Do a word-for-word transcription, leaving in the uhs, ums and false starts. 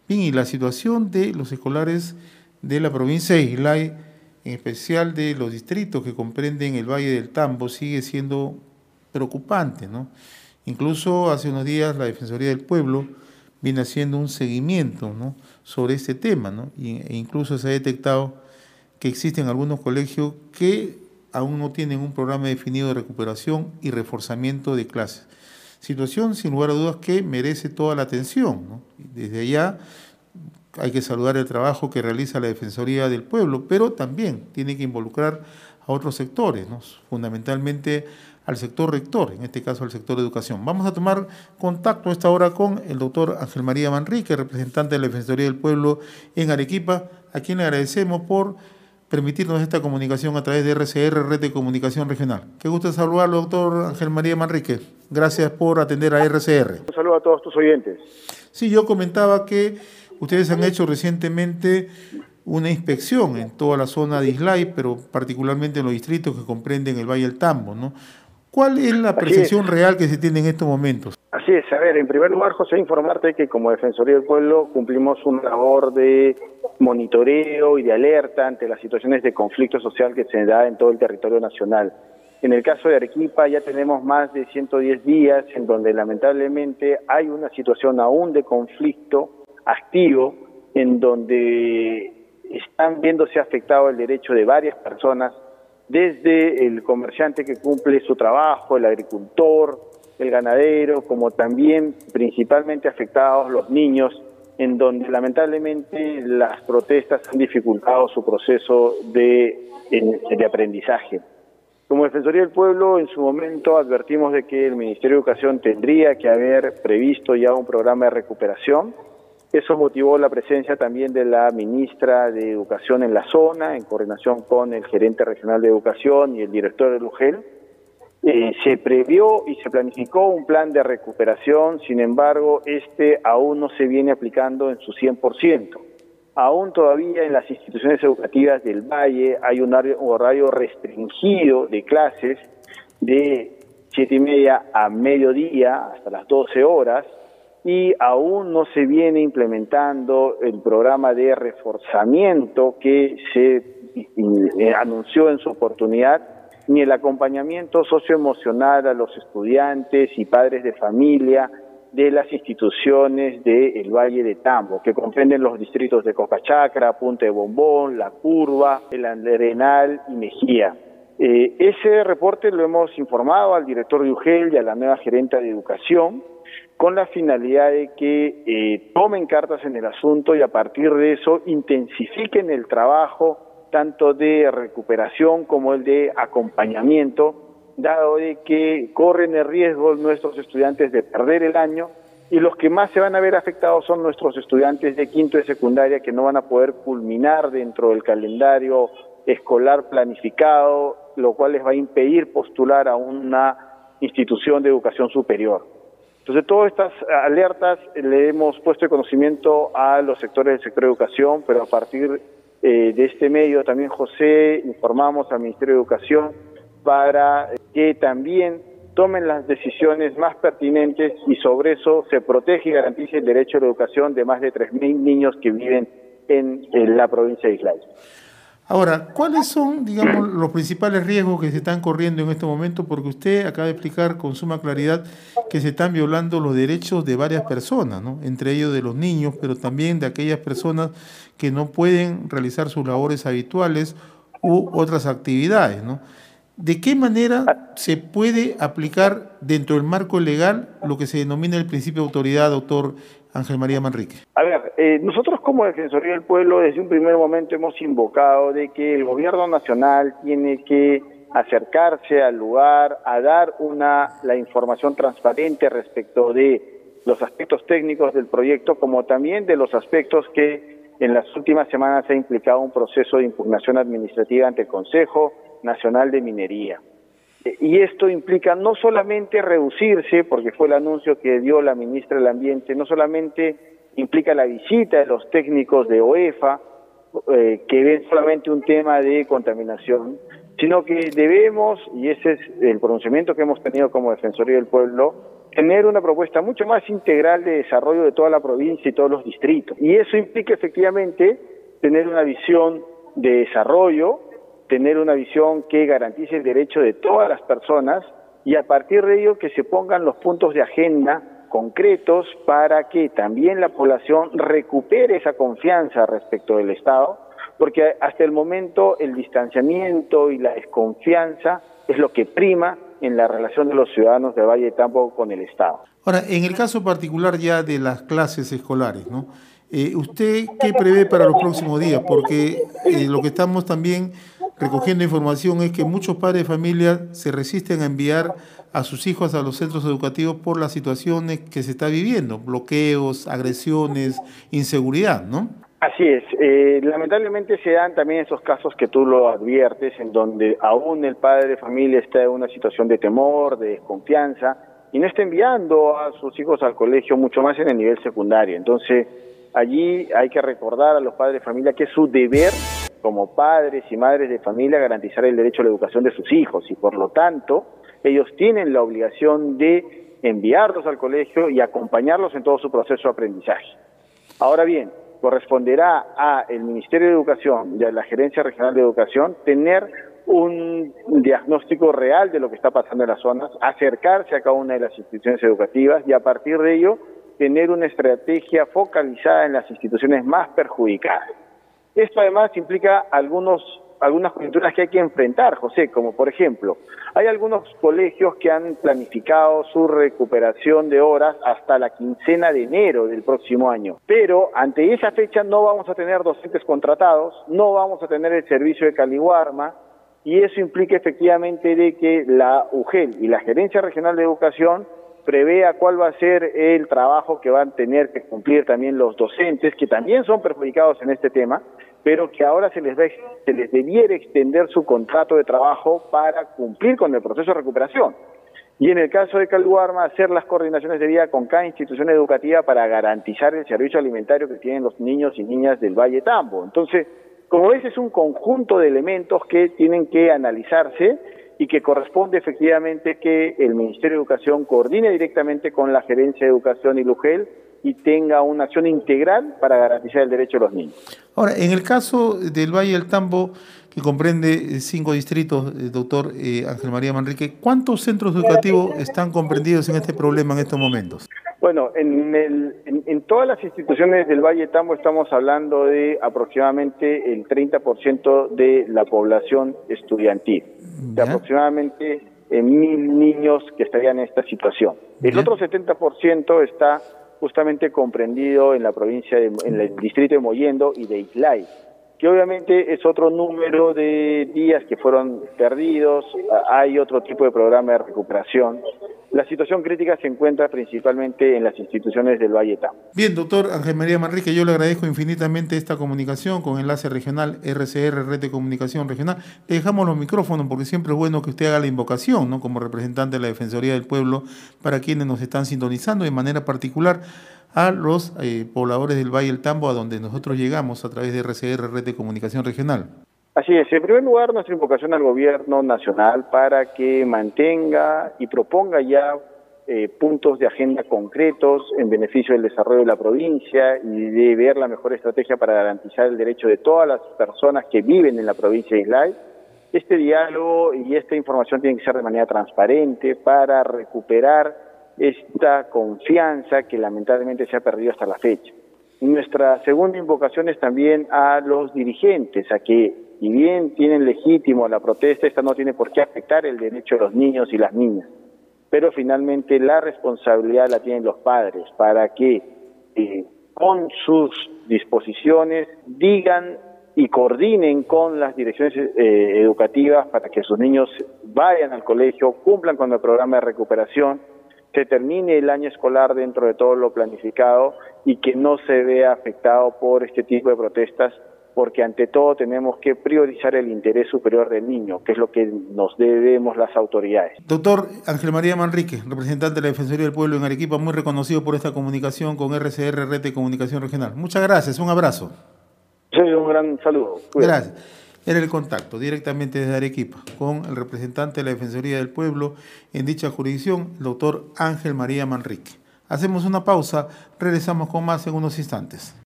Bien, y la situación de los escolares de la provincia de Islay, en especial de los distritos que comprenden el Valle del Tambo, sigue siendo preocupante, ¿no? Incluso hace unos días la Defensoría del Pueblo viene haciendo un seguimiento, ¿no?, sobre este tema, ¿no? E incluso se ha detectado que existen algunos colegios que aún no tienen un programa definido de recuperación y reforzamiento de clases. Situación, sin lugar a dudas, que merece toda la atención, ¿no? Desde allá hay que saludar el trabajo que realiza la Defensoría del Pueblo, pero también tiene que involucrar a otros sectores, ¿no?, fundamentalmente al sector rector, en este caso al sector de educación. Vamos a tomar contacto a esta hora con el doctor Ángel María Manrique, representante de la Defensoría del Pueblo en Arequipa, a quien le agradecemos por permitirnos esta comunicación a través de R C R, Red de Comunicación Regional. Qué gusto saludarlo, doctor Ángel María Manrique. Gracias por atender a R C R. Un saludo a todos tus oyentes. Sí, yo comentaba que ustedes han hecho recientemente una inspección en toda la zona de Islay, pero particularmente en los distritos que comprenden el Valle del Tambo, ¿no? ¿Cuál es la percepción es. real que se tiene en estos momentos? Así es, a ver, en primer lugar, José, informarte que como Defensoría del Pueblo cumplimos una labor de monitoreo y de alerta ante las situaciones de conflicto social que se da en todo el territorio nacional. En el caso de Arequipa ya tenemos más de ciento diez días en donde lamentablemente hay una situación aún de conflicto activo, en donde están viéndose afectado el derecho de varias personas, desde el comerciante que cumple su trabajo, el agricultor, el ganadero, como también principalmente afectados los niños, en donde lamentablemente las protestas han dificultado su proceso de, de aprendizaje. Como Defensoría del Pueblo, en su momento advertimos de que el Ministerio de Educación tendría que haber previsto ya un programa de recuperación. Eso motivó la presencia también de la ministra de Educación en la zona, en coordinación con el gerente regional de Educación y el director del U G E L. Eh, se previó y se planificó un plan de recuperación, sin embargo, este aún no se viene aplicando en su cien por ciento. Aún todavía en las instituciones educativas del Valle hay un horario restringido de clases de siete y media a mediodía hasta las doce horas, y aún no se viene implementando el programa de reforzamiento que se eh, anunció en su oportunidad, ni el acompañamiento socioemocional a los estudiantes y padres de familia de las instituciones del Valle de Tambo, que comprenden los distritos de Cocachacra, Punta de Bombón, La Curva, El Arenal y Mejía. Eh, ese reporte lo hemos informado al director de U G E L y a la nueva gerenta de Educación, con la finalidad de que eh, tomen cartas en el asunto y a partir de eso intensifiquen el trabajo tanto de recuperación como el de acompañamiento, dado de que corren el riesgo nuestros estudiantes de perder el año, y los que más se van a ver afectados son nuestros estudiantes de quinto de secundaria, que no van a poder culminar dentro del calendario escolar planificado, lo cual les va a impedir postular a una institución de educación superior. Entonces, todas estas alertas le hemos puesto de conocimiento a los sectores del sector de educación, pero a partir eh, de este medio también, José, informamos al Ministerio de Educación para que también tomen las decisiones más pertinentes y sobre eso se protege y garantice el derecho a la educación de más de tres mil niños que viven en, en la provincia de Islay. Ahora, ¿cuáles son, digamos, los principales riesgos que se están corriendo en este momento? Porque usted acaba de explicar con suma claridad que se están violando los derechos de varias personas, ¿no? Entre ellos de los niños, pero también de aquellas personas que no pueden realizar sus labores habituales u otras actividades, ¿no? ¿De qué manera se puede aplicar dentro del marco legal lo que se denomina el principio de autoridad, doctor Ángel María Manrique? A ver, eh, nosotros como Defensoría del Pueblo desde un primer momento hemos invocado de que el gobierno nacional tiene que acercarse al lugar a dar una la información transparente respecto de los aspectos técnicos del proyecto, como también de los aspectos que en las últimas semanas ha implicado un proceso de impugnación administrativa ante el Consejo Nacional de Minería. Y esto implica no solamente reducirse, porque fue el anuncio que dio la ministra del Ambiente, no solamente implica la visita de los técnicos de OEFA, eh, que ven solamente un tema de contaminación, sino que debemos, y ese es el pronunciamiento que hemos tenido como Defensoría del Pueblo, tener una propuesta mucho más integral de desarrollo de toda la provincia y todos los distritos. Y eso implica efectivamente tener una visión de desarrollo, tener una visión que garantice el derecho de todas las personas y a partir de ello que se pongan los puntos de agenda concretos para que también la población recupere esa confianza respecto del Estado, porque hasta el momento el distanciamiento y la desconfianza es lo que prima en la relación de los ciudadanos de Valle de Tambo con el Estado. Ahora, en el caso particular ya de las clases escolares, ¿no? Eh, ¿Usted qué prevé para los próximos días? Porque eh, lo que estamos también recogiendo información es que muchos padres de familia se resisten a enviar a sus hijos a los centros educativos por las situaciones que se está viviendo, bloqueos, agresiones, inseguridad, ¿no? Así es, eh, lamentablemente se dan también esos casos que tú lo adviertes, en donde aún el padre de familia está en una situación de temor, de desconfianza, y no está enviando a sus hijos al colegio, mucho más en el nivel secundario. Entonces, allí hay que recordar a los padres de familia que es su deber, como padres y madres de familia, garantizar el derecho a la educación de sus hijos, y por lo tanto, ellos tienen la obligación de enviarlos al colegio y acompañarlos en todo su proceso de aprendizaje. Ahora bien, corresponderá a el Ministerio de Educación y a la Gerencia Regional de Educación tener un diagnóstico real de lo que está pasando en las zonas, acercarse a cada una de las instituciones educativas y a partir de ello tener una estrategia focalizada en las instituciones más perjudicadas. Esto además implica algunos algunas coyunturas que hay que enfrentar, José, como por ejemplo, hay algunos colegios que han planificado su recuperación de horas hasta la quincena de enero del próximo año, pero ante esa fecha no vamos a tener docentes contratados, no vamos a tener el servicio de Caliwarma, y eso implica efectivamente de que la U G E L y la Gerencia Regional de Educación prevea cuál va a ser el trabajo que van a tener que cumplir también los docentes, que también son perjudicados en este tema, pero que ahora se les, va, se les debiera extender su contrato de trabajo para cumplir con el proceso de recuperación. Y en el caso de Caliwarma, hacer las coordinaciones de vida con cada institución educativa para garantizar el servicio alimentario que tienen los niños y niñas del Valle Tambo. Entonces, como ves, es un conjunto de elementos que tienen que analizarse y que corresponde efectivamente que el Ministerio de Educación coordine directamente con la Gerencia de Educación y la U G E L y tenga una acción integral para garantizar el derecho de los niños. Ahora, en el caso del Valle del Tambo, que comprende cinco distritos, eh, doctor eh, Ángel María Manrique, ¿cuántos centros educativos están comprendidos en este problema en estos momentos? Bueno, en, el, en, en todas las instituciones del Valle del Tambo estamos hablando de aproximadamente el treinta por ciento de la población estudiantil, de aproximadamente eh, mil niños que estarían en esta situación. El Bien. Otro setenta por ciento está justamente comprendido en la provincia, de, en el distrito de Mollendo y de Islay, que obviamente es otro número de días que fueron perdidos, hay otro tipo de programa de recuperación. La situación crítica se encuentra principalmente en las instituciones del Valle Tambo. Bien, doctor Ángel María Manrique, yo le agradezco infinitamente esta comunicación con Enlace Regional, R C R, Red de Comunicación Regional. Le dejamos los micrófonos porque siempre es bueno que usted haga la invocación, ¿no?, como representante de la Defensoría del Pueblo para quienes nos están sintonizando, de manera particular a los eh, pobladores del Valle del Tambo, a donde nosotros llegamos a través de R C R, Red de Comunicación Regional. Así es, en primer lugar nuestra invocación al gobierno nacional para que mantenga y proponga ya eh, puntos de agenda concretos en beneficio del desarrollo de la provincia y de ver la mejor estrategia para garantizar el derecho de todas las personas que viven en la provincia de Islay. Este diálogo y esta información tienen que ser de manera transparente para recuperar esta confianza que lamentablemente se ha perdido hasta la fecha. Nuestra segunda invocación es también a los dirigentes, a que, si bien tienen legítimo la protesta, esta no tiene por qué afectar el derecho de los niños y las niñas, pero finalmente la responsabilidad la tienen los padres para que eh, con sus disposiciones digan y coordinen con las direcciones eh, educativas para que sus niños vayan al colegio, cumplan con el programa de recuperación, se termine el año escolar dentro de todo lo planificado y que no se vea afectado por este tipo de protestas, porque ante todo tenemos que priorizar el interés superior del niño, que es lo que nos debemos las autoridades. Doctor Ángel María Manrique, representante de la Defensoría del Pueblo en Arequipa, muy reconocido por esta comunicación con R C R, Red de Comunicación Regional. Muchas gracias, un abrazo. Sí, un gran saludo. Cuídate. Gracias. Era el contacto directamente desde Arequipa con el representante de la Defensoría del Pueblo en dicha jurisdicción, el doctor Ángel María Manrique. Hacemos una pausa, regresamos con más en unos instantes.